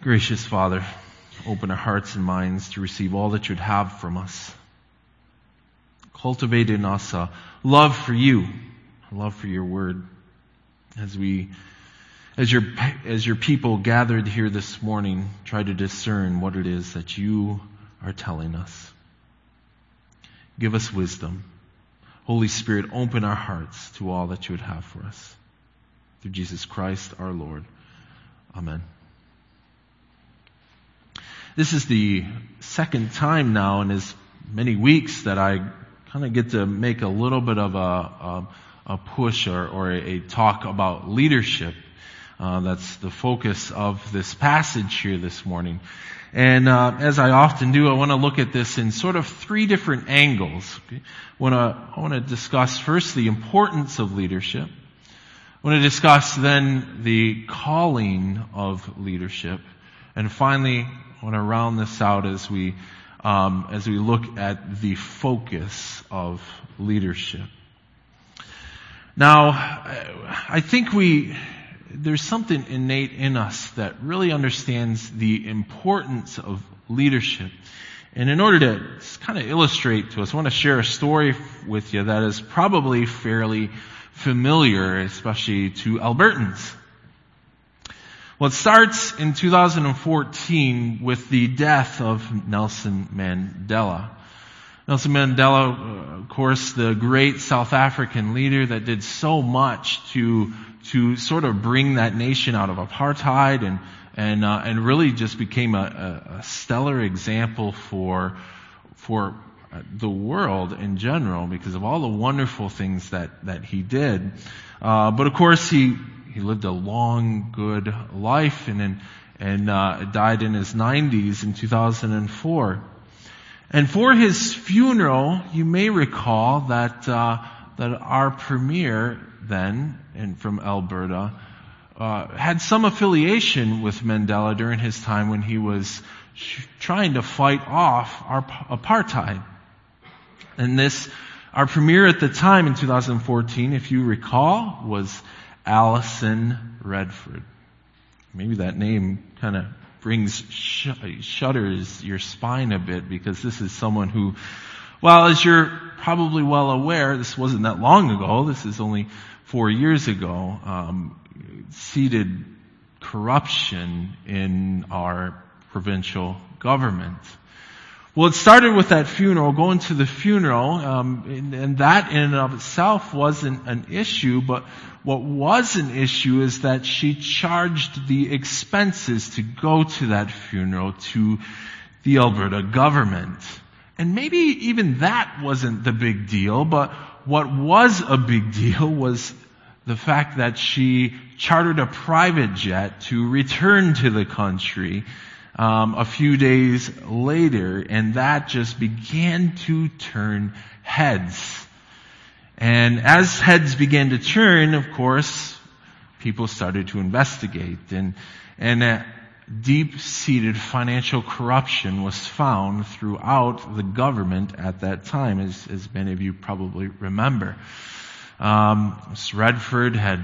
Gracious Father, open our hearts and minds to receive all that you'd have from us. Cultivate in us a love for you, a love for your word. As your people gathered here this morning, try to discern what it is that you are telling us. Give us wisdom. Holy Spirit, open our hearts to all that you would have for us. Through Jesus Christ our Lord. Amen. This is the second time now in as many weeks that I kind of get to make a little bit of a push or a talk about leadership. That's the focus of this passage here this morning. And as I often do, I want to look at this in sort of three different angles. Okay? I want to discuss first the importance of leadership. I want to discuss then the calling of leadership. And finally, I want to round this out as we look at the focus of leadership. Now, I think there's something innate in us that really understands the importance of leadership. And in order to kind of illustrate to us, I want to share a story with you that is probably fairly familiar, especially to Albertans. Well, it starts in 2014 with the death of Nelson Mandela. Nelson Mandela, of course, the great South African leader that did so much to sort of bring that nation out of apartheid and really just became a stellar example for the world in general because of all the wonderful things that he did. But of course, he lived a long, good life and died in his 90s in 2004. And for his funeral, you may recall that our premier then, and from Alberta, had some affiliation with Mandela during his time when he was trying to fight off our apartheid. And our premier at the time in 2014, if you recall, was Alison Redford. Maybe that name kind of shudders your spine a bit because this is someone who, well, as you're probably well aware, this wasn't that long ago, this is only 4 years ago, seeded corruption in our provincial government. Well, it started with that funeral, going to the funeral, and that in and of itself wasn't an issue, but what was an issue is that she charged the expenses to go to that funeral to the Alberta government. And maybe even that wasn't the big deal, but what was a big deal was the fact that she chartered a private jet to return to the country a few days later, and that just began to turn heads. And as heads began to turn, of course, people started to investigate, and deep-seated financial corruption was found throughout the government at that time, as many of you probably remember. Ms. Redford had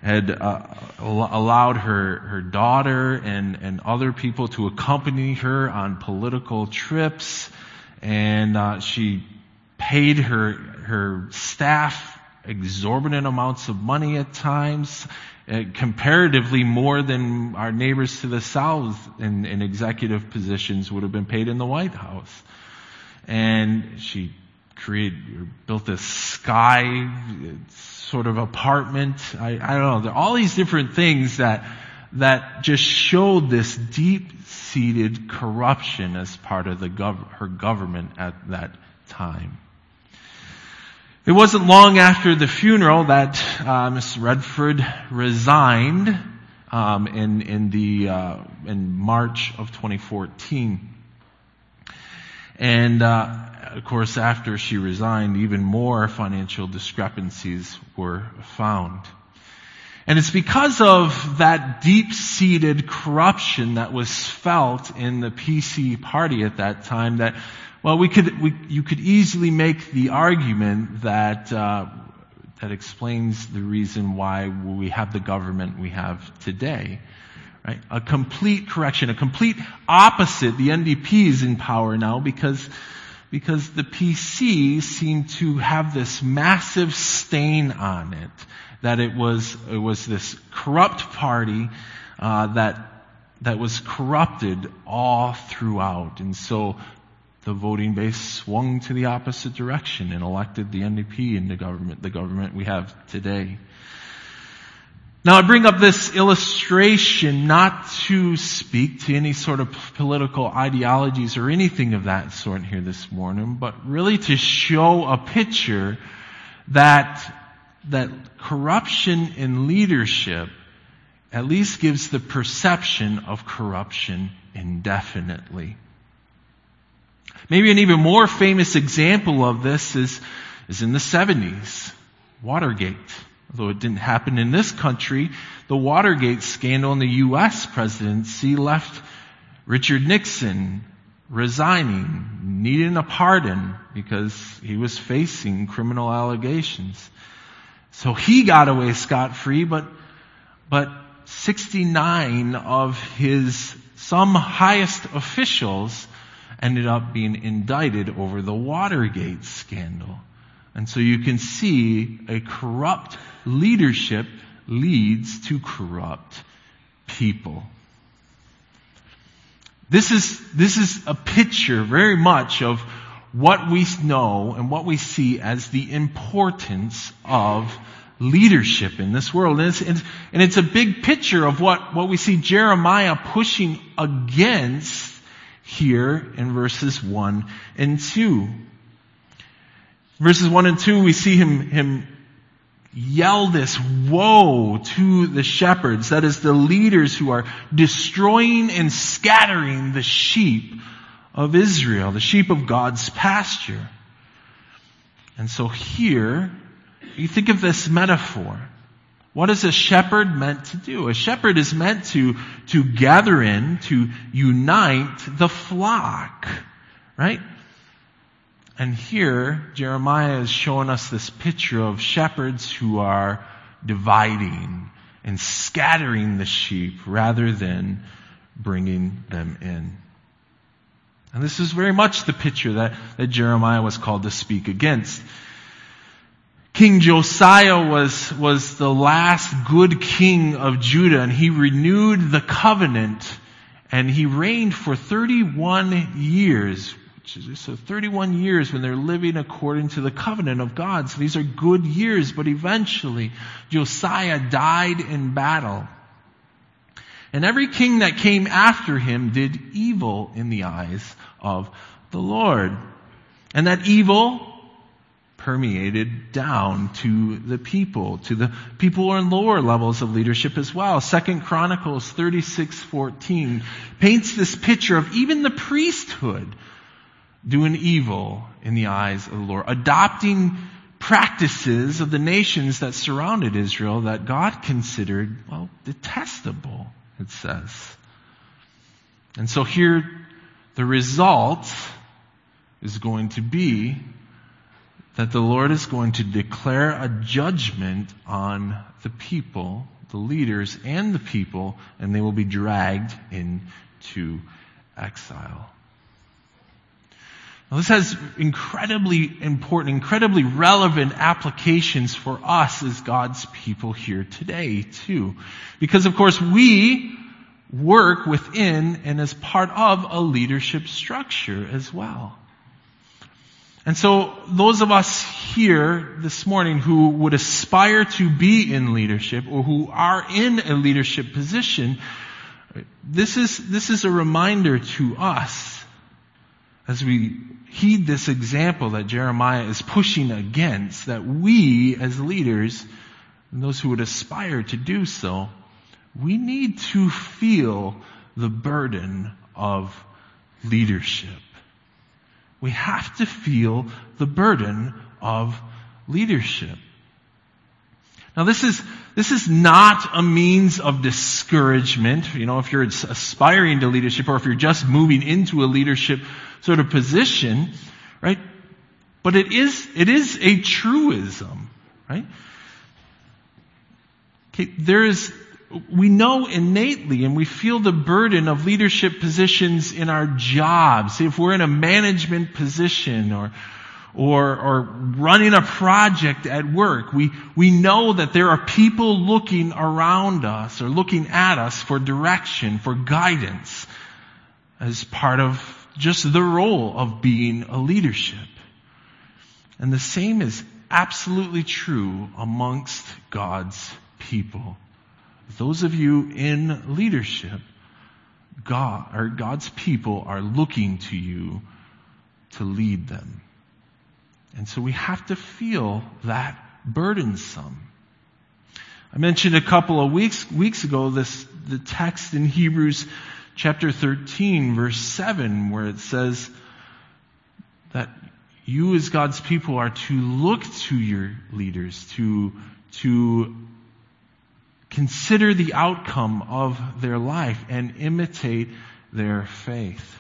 allowed her daughter and other people to accompany her on political trips, and she paid her staff exorbitant amounts of money at times, comparatively more than our neighbors to the south in executive positions would have been paid in the White House. And she built this sky sort of apartment. I don't know. There are all these different things that just showed this deep-seated corruption as part of her government at that time. It wasn't long after the funeral that Ms. Redford resigned in March of 2014. And of course, after she resigned, even more financial discrepancies were found. And it's because of that deep-seated corruption that was felt in the PC party at that time that, well, you could easily make the argument that explains the reason why we have the government we have today. Right? A complete correction, a complete opposite. The NDP is in power now because the PC seemed to have this massive stain on it, that it was this corrupt party that was corrupted all throughout. And so the voting base swung to the opposite direction and elected the NDP into the government we have today. Now I bring up this illustration not to speak to any sort of political ideologies or anything of that sort here this morning, but really to show a picture that corruption in leadership at least gives the perception of corruption indefinitely. Maybe an even more famous example of this is in the 70s, Watergate. Although it didn't happen in this country, the Watergate scandal in the U.S. presidency left Richard Nixon resigning, needing a pardon because he was facing criminal allegations. So he got away scot-free, but 69 of some highest officials ended up being indicted over the Watergate scandal. And so you can see a corrupt leadership leads to corrupt people. This is a picture very much of what we know and what we see as the importance of leadership in this world. And it's a big picture of what we see Jeremiah pushing against here in verses 1 and 2. Verses 1 and 2, we see him yell this woe to the shepherds, that is the leaders who are destroying and scattering the sheep of Israel, the sheep of God's pasture. And so here, you think of this metaphor. What is a shepherd meant to do? A shepherd is meant to gather in, to unite the flock, right? And here, Jeremiah is showing us this picture of shepherds who are dividing and scattering the sheep rather than bringing them in. And this is very much the picture that Jeremiah was called to speak against. King Josiah was the last good king of Judah, and he renewed the covenant, and he reigned for 31 years. So 31 years when they're living according to the covenant of God. So these are good years, but eventually Josiah died in battle. And every king that came after him did evil in the eyes of the Lord. And that evil permeated down to the people who are in lower levels of leadership as well. 2 Chronicles 36:14 paints this picture of even the priesthood doing evil in the eyes of the Lord, adopting practices of the nations that surrounded Israel that God considered, detestable, it says. And so here, the result is going to be that the Lord is going to declare a judgment on the people, the leaders and the people, and they will be dragged into exile. Now, this has incredibly important, incredibly relevant applications for us as God's people here today, too. Because, of course, we work within and as part of a leadership structure as well. And so, those of us here this morning who would aspire to be in leadership or who are in a leadership position, this is a reminder to us as we heed this example that Jeremiah is pushing against, that we as leaders, and those who would aspire to do so, we need to feel the burden of leadership. We have to feel the burden of leadership. Now this is not a means of discouragement, if you're aspiring to leadership or if you're just moving into a leadership sort of position, right? But it is a truism, right? Okay, we know innately and we feel the burden of leadership positions in our jobs. If we're in a management position or running a project at work, we know that there are people looking around us or looking at us for direction, for guidance, as part of just the role of being a leadership. And the same is absolutely true amongst God's people. Those of you in leadership, God's people are looking to you to lead them. And so we have to feel that burdensome. I mentioned a couple of weeks ago the text in Hebrews chapter 13, verse 7, where it says that you as God's people are to look to your leaders, to consider the outcome of their life and imitate their faith.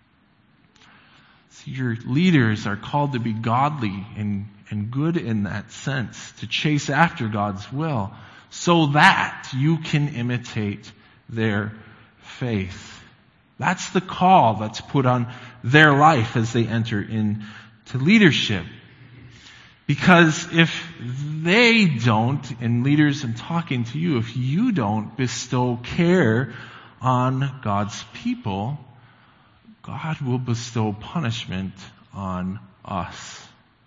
See, your leaders are called to be godly and good in that sense, to chase after God's will, so that you can imitate their faith. That's the call that's put on their life as they enter into leadership. Because if they don't, and leaders, I'm talking to you, if you don't bestow care on God's people, God will bestow punishment on us.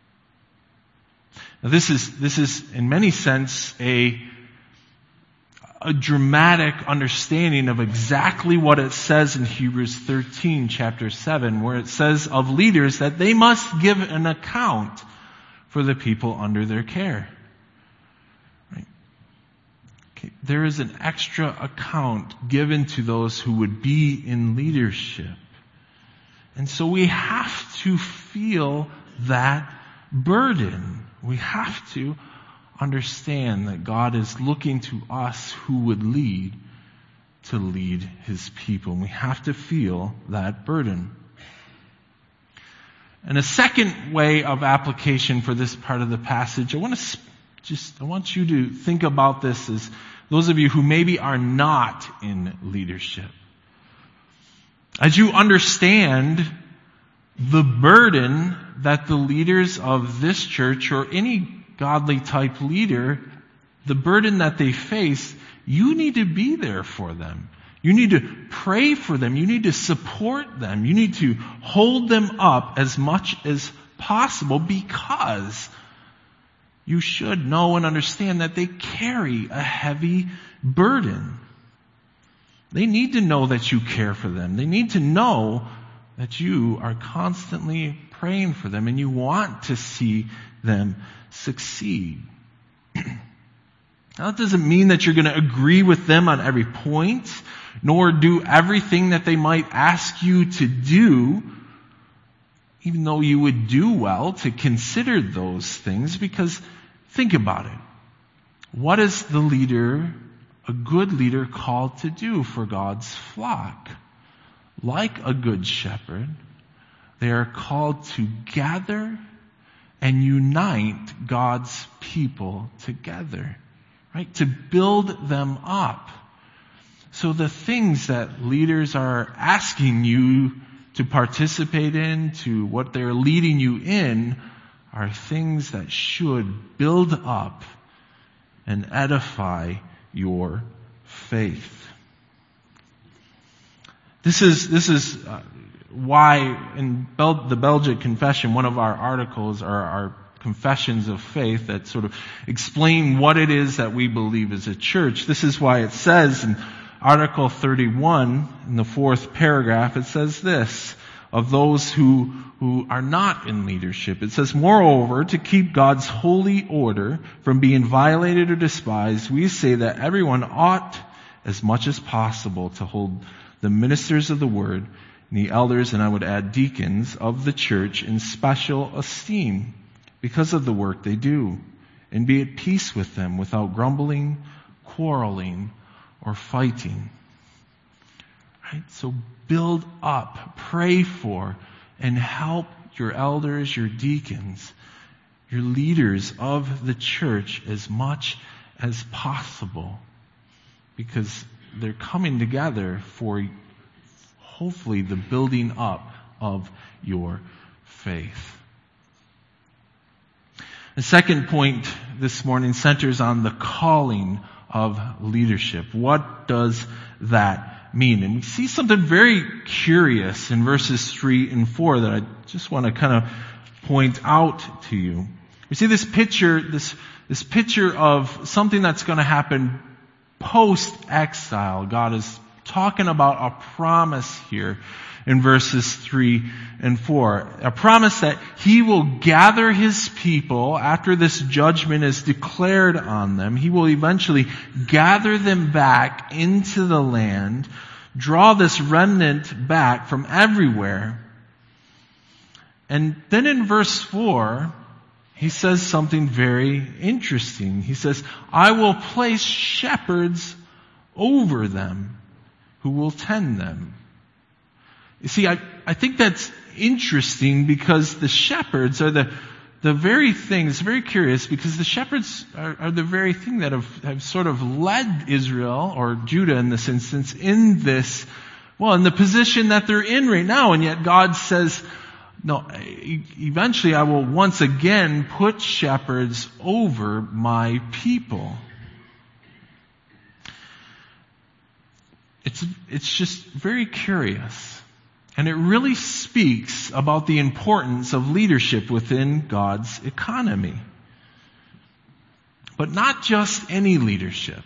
Now this is in many sense a dramatic understanding of exactly what it says in Hebrews 13, chapter 7, where it says of leaders that they must give an account for the people under their care. Right? Okay. There is an extra account given to those who would be in leadership. And so we have to feel that burden. We have to understand that God is looking to us who would lead to lead His people. And we have to feel that burden. And a second way of application for this part of the passage, I want you to think about this as those of you who maybe are not in leadership. As you understand the burden that the leaders of this church or any godly type leader, the burden that they face, you need to be there for them. You need to pray for them. You need to support them. You need to hold them up as much as possible, because you should know and understand that they carry a heavy burden. They need to know that you care for them. They need to know that you are constantly praying for them and you want to see them succeed. Now, that doesn't mean that you're going to agree with them on every point, nor do everything that they might ask you to do, even though you would do well to consider those things, because think about it. What is the leader, a good leader, called to do for God's flock? Like a good shepherd, they are called to gather and unite God's people together. Right? To build them up. So the things that leaders are asking you to participate in, to what they're leading you in, are things that should build up and edify your faith. This is why in the Belgic Confession, one of our articles are our confessions of faith that sort of explain what it is that we believe as a church. This is why it says in Article 31, in the 4th paragraph, it says this, of those who are not in leadership. It says, moreover, to keep God's holy order from being violated or despised, we say that everyone ought, as much as possible, to hold the ministers of the word, and the elders, and I would add deacons, of the church in special esteem, because of the work they do, and be at peace with them without grumbling, quarreling, or fighting. Right? So build up, pray for, and help your elders, your deacons, your leaders of the church as much as possible. because they're coming together for hopefully the building up of your faith. The second point this morning centers on the calling of leadership. What does that mean? And we see something very curious in verses 3 and 4 that I just want to kind of point out to you. We see this picture of something that's going to happen post-exile. God is talking about a promise here in verses 3 and 4. A promise that He will gather His people after this judgment is declared on them. He will eventually gather them back into the land, draw this remnant back from everywhere. And then in verse 4, He says something very interesting. He says, I will place shepherds over them who will tend them. You see, I think that's interesting because the shepherds are the very thing. It's very curious because the shepherds are the very thing that have sort of led Israel, or Judah in this instance, in the position that they're in right now. And yet God says, no, eventually I will once again put shepherds over my people. It's just very curious. And it really speaks about the importance of leadership within God's economy. But not just any leadership.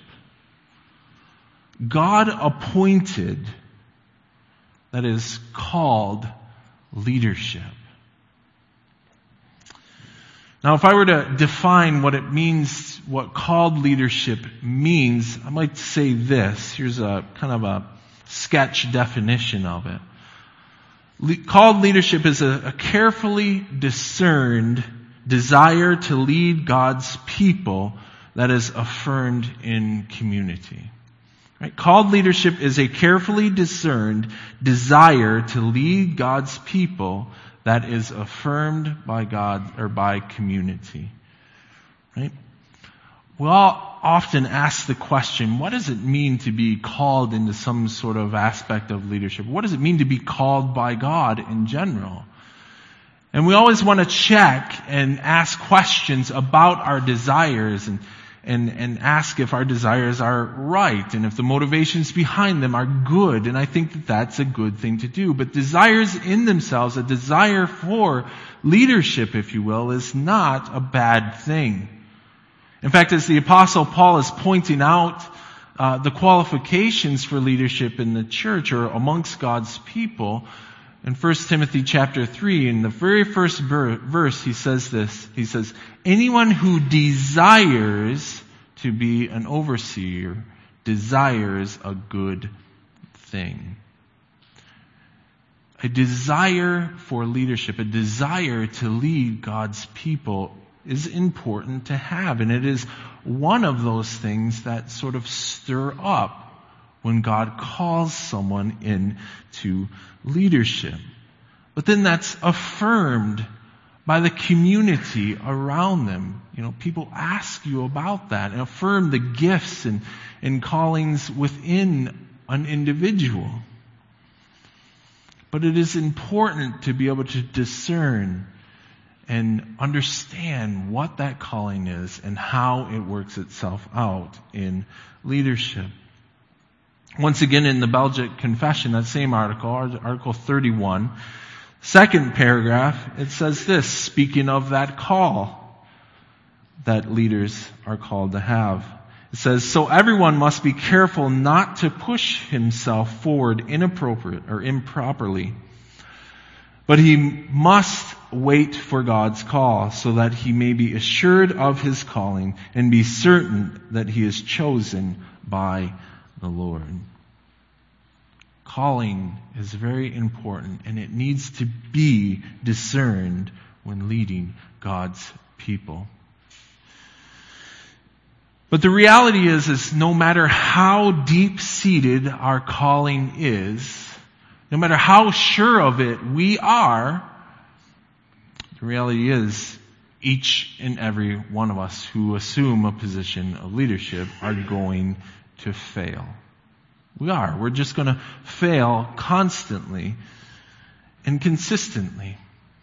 God appointed, that is called leadership. Now, if I were to define what it means, what called leadership means, I might say this. Here's a kind of a sketch definition of it. Called leadership is a carefully discerned desire to lead God's people that is affirmed in community. Right? Called leadership is a carefully discerned desire to lead God's people that is affirmed by God or by community. Right? We all often ask the question, what does it mean to be called into some sort of aspect of leadership? What does it mean to be called by God in general? And we always want to check and ask questions about our desires and ask if our desires are right and if the motivations behind them are good. And I think that that's a good thing to do. But desires in themselves, a desire for leadership, if you will, is not a bad thing. In fact, as the Apostle Paul is pointing out the qualifications for leadership in the church or amongst God's people, in 1 Timothy chapter 3, in the very first verse, he says this. He says, anyone who desires to be an overseer desires a good thing. A desire for leadership, a desire to lead God's people is important to have. And it is one of those things that sort of stir up when God calls someone into leadership. But then that's affirmed by the community around them. You know, people ask you about that and affirm the gifts and callings within an individual. But it is important to be able to discern and understand what that calling is and how it works itself out in leadership. Once again, in the Belgic Confession, that same article, Article 31, second paragraph, it says this, speaking of that call that leaders are called to have. It says, so everyone must be careful not to push himself forward improperly, but he must wait for God's call so that he may be assured of his calling and be certain that he is chosen by the Lord. Calling is very important and it needs to be discerned when leading God's people. But the reality is no matter how deep-seated our calling is, no matter how sure of it we are, the reality is each and every one of us who assume a position of leadership are going to fail. We are. We're just going to fail constantly and consistently.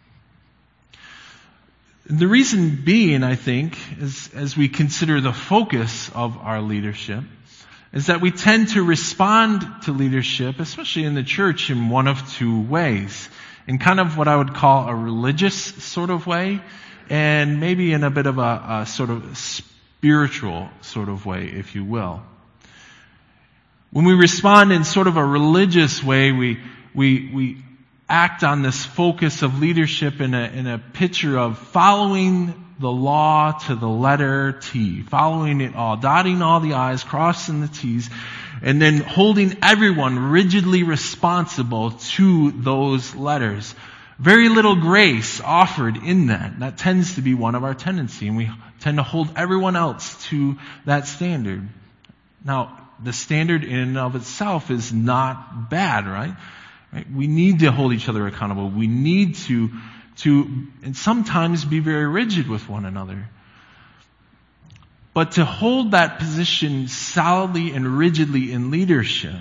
The reason being, I think, is as we consider the focus of our leadership, is that we tend to respond to leadership, especially in the church, in one of two ways. In kind of what I would call a religious sort of way, and maybe in a bit of a sort of spiritual sort of way, if you will. When we respond in sort of a religious way, we act on this focus of leadership in a picture of following the law to the letter T, following it all, dotting all the I's, crossing the T's, and then holding everyone rigidly responsible to those letters. Very little grace offered in that. That tends to be one of our tendencies, and we tend to hold everyone else to that standard. Now, the standard in and of itself is not bad, right? We need to hold each other accountable. We need to and sometimes be very rigid with one another. But to hold that position solidly and rigidly in leadership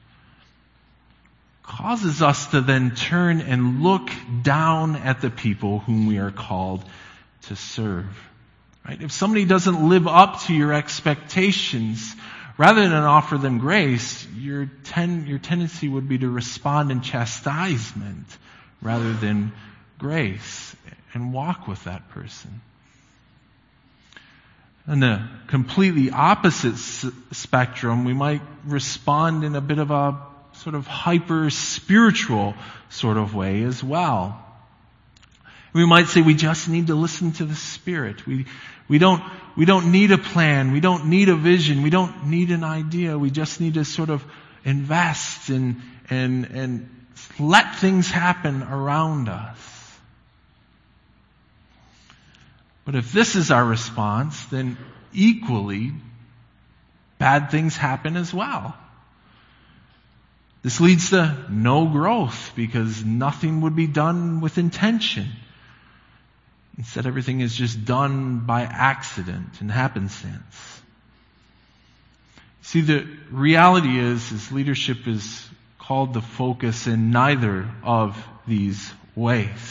causes us to then turn and look down at the people whom we are called to serve. Right? If somebody doesn't live up to your expectations, rather than offer them grace, your tendency would be to respond in chastisement rather than grace and walk with that person. On the completely opposite spectrum, we might respond in a bit of a sort of hyper-spiritual sort of way as well. We might say we just need to listen to the Spirit. We don't need a plan. We don't need a vision. We don't need an idea. We just need to sort of invest and let things happen around us. But if this is our response, then equally bad things happen as well. This leads to no growth because nothing would be done with intention. Instead, everything is just done by accident and happenstance. See, the reality is leadership is called to focus in neither of these ways.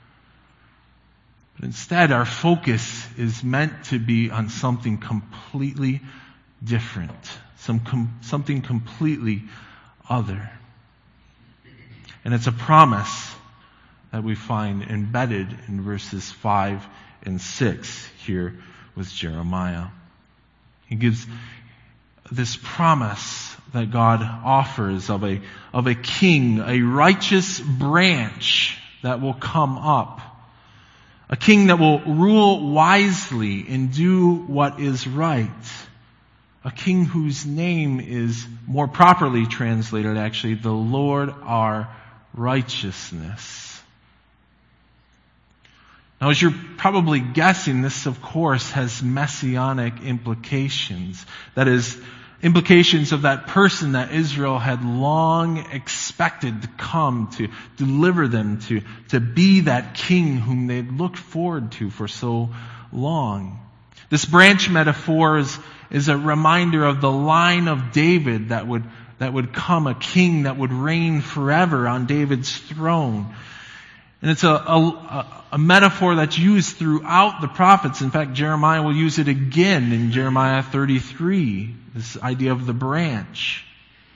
But instead, our focus is meant to be on something completely different, something completely other. And it's a promise that we find embedded in verses 5 and 6 here with Jeremiah. He gives this promise that God offers of a king, a righteous branch that will come up. A king that will rule wisely and do what is right. A king whose name is more properly translated, actually, the Lord our righteousness. Now, as you're probably guessing, this, of course, has messianic implications. That is, implications of that person that Israel had long expected to come to deliver them, to be that king whom they'd looked forward to for so long. This branch metaphor is a reminder of the line of David that would come, a king that would reign forever on David's throne. And it's a metaphor that's used throughout the prophets. In fact, Jeremiah will use it again in Jeremiah 33, this idea of the branch.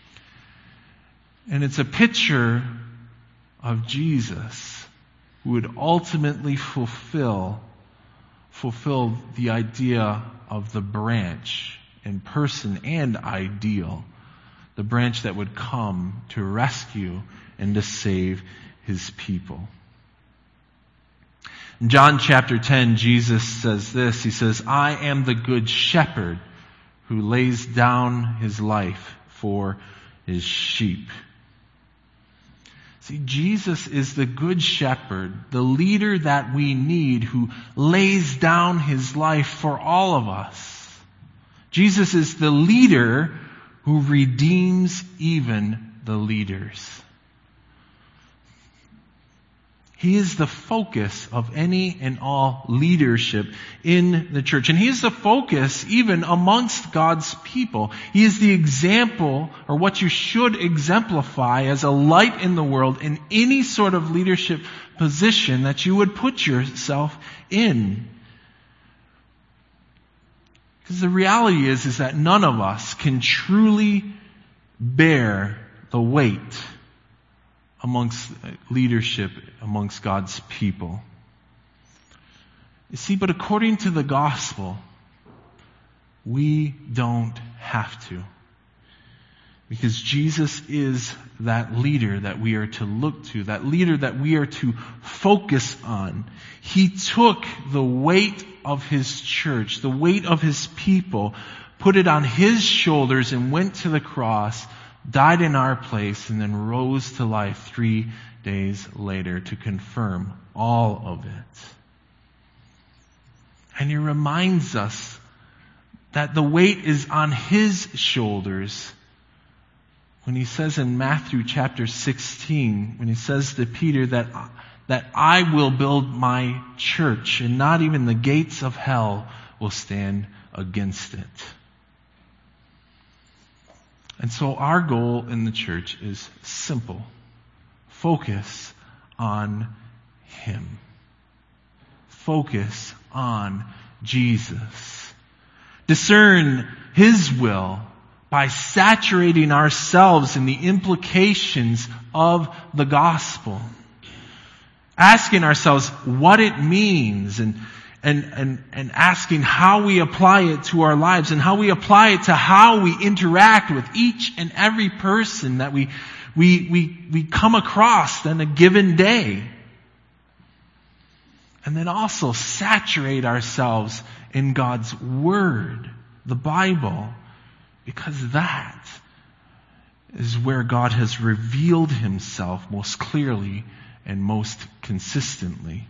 And it's a picture of Jesus who would ultimately fulfill the idea of the branch in person and ideal. The branch that would come to rescue and to save his people. In John chapter 10, Jesus says this. He says, I am the good shepherd who lays down his life for his sheep. See, Jesus is the good shepherd, the leader that we need, who lays down his life for all of us. Jesus is the leader who redeems even the leaders. He is the focus of any and all leadership in the church. And He is the focus even amongst God's people. He is the example, or what you should exemplify as a light in the world in any sort of leadership position that you would put yourself in. Because the reality is that none of us can truly bear the weight amongst leadership, amongst God's people. You see, but according to the gospel, we don't have to. Because Jesus is that leader that we are to look to, that leader that we are to focus on. He took the weight of His church, the weight of His people, put it on His shoulders and went to the cross, died in our place, and then rose to life 3 days later to confirm all of it. And He reminds us that the weight is on His shoulders when He says in Matthew chapter 16, when He says to Peter that I will build my church and not even the gates of hell will stand against it. And so our goal in the church is simple. Focus on Him. Focus on Jesus. Discern His will by saturating ourselves in the implications of the gospel. Asking ourselves what it means and asking how we apply it to our lives and how we apply it to how we interact with each and every person that we come across on a given day. And then also saturate ourselves in God's Word, the Bible, because that is where God has revealed Himself most clearly and most consistently.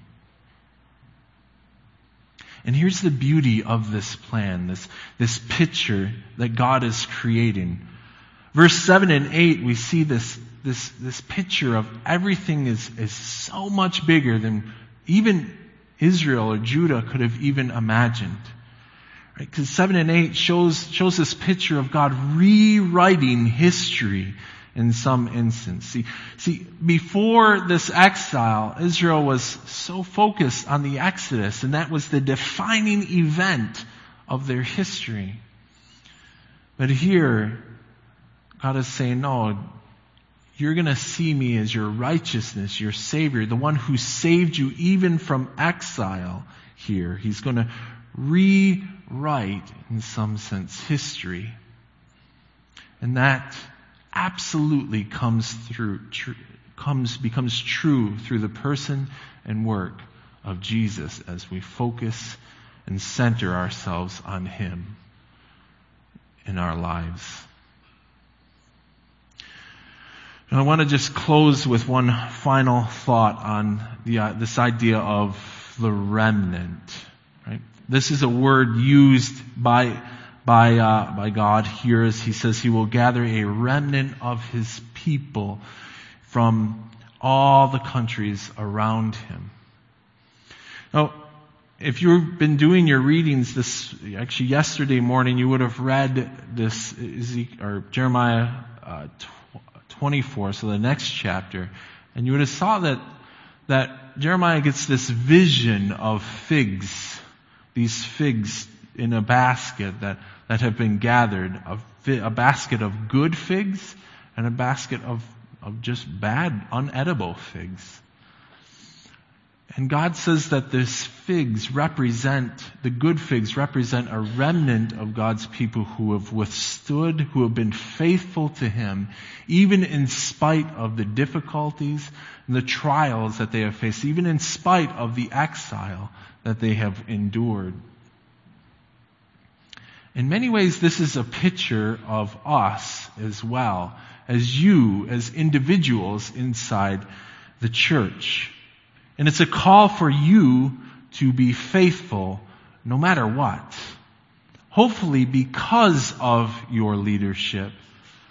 And here's the beauty of this plan, this picture that God is creating. Verse 7 and 8, we see this picture of everything is so much bigger than even Israel or Judah could have even imagined. Right? Because 7 and 8 shows this picture of God rewriting history in some instance. See, before this exile, Israel was so focused on the Exodus, and that was the defining event of their history. But here, God is saying, no, you're going to see me as your righteousness, your Savior, the one who saved you even from exile here. He's going to rewrite, in some sense, history. And that absolutely becomes true through the person and work of Jesus as we focus and center ourselves on Him in our lives. And I want to just close with one final thought on this idea of the remnant. Right? This is a word used by God here as He says He will gather a remnant of His people from all the countries around Him. Now, if you've been doing your readings yesterday morning, you would have read this Jeremiah 24, so the next chapter, and you would have saw that Jeremiah gets this vision of figs, these figs in a basket that have been gathered, a basket of good figs and a basket of just bad, unedible figs. And God says that the good figs represent a remnant of God's people who have withstood, who have been faithful to Him, even in spite of the difficulties and the trials that they have faced, even in spite of the exile that they have endured. In many ways, this is a picture of us as well, as you, as individuals inside the church. And it's a call for you to be faithful no matter what. Hopefully because of your leadership.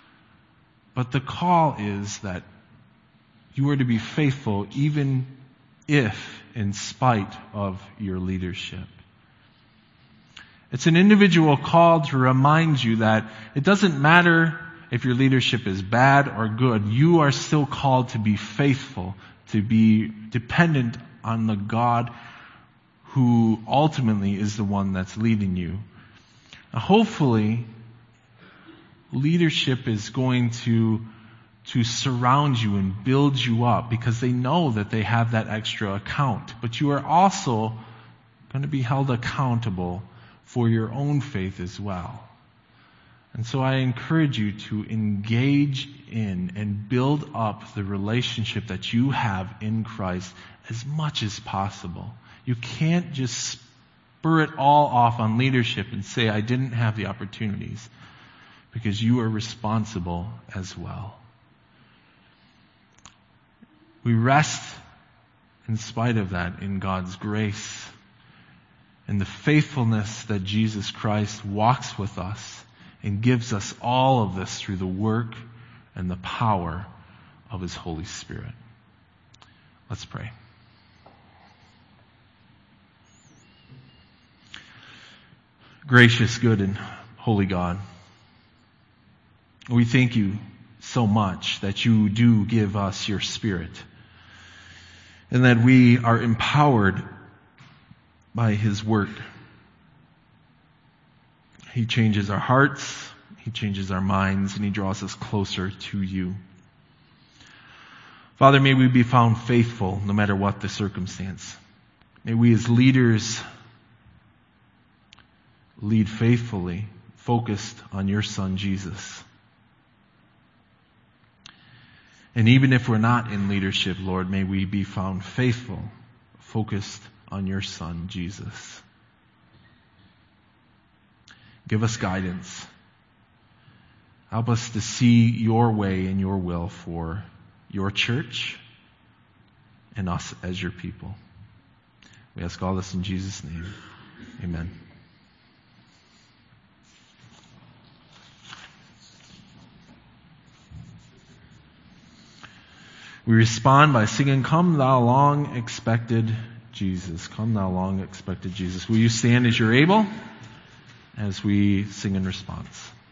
But the call is that you are to be faithful even if in spite of your leadership. It's an individual call to remind you that it doesn't matter if your leadership is bad or good. You are still called to be faithful, to be dependent on the God who ultimately is the one that's leading you. Hopefully, leadership is going to surround you and build you up because they know that they have that extra account. But you are also going to be held accountable for your own faith as well. And so I encourage you to engage in and build up the relationship that you have in Christ as much as possible. You can't just spur it all off on leadership and say, I didn't have the opportunities, because you are responsible as well. We rest in spite of that in God's grace and the faithfulness that Jesus Christ walks with us and gives us all of this through the work and the power of His Holy Spirit. Let's pray. Gracious, good, and holy God, we thank you so much that you do give us your Spirit and that we are empowered by His word. He changes our hearts, He changes our minds, and He draws us closer to you. Father, may we be found faithful no matter what the circumstance. May we as leaders lead faithfully, focused on your Son, Jesus. And even if we're not in leadership, Lord, may we be found faithful, focused on your Son, Jesus. Give us guidance. Help us to see your way and your will for your church and us as your people. We ask all this in Jesus' name. Amen. We respond by singing, Come Thou Long Expected Jesus. Come Thou Long Expected Jesus. Will you stand as you're able as we sing in response?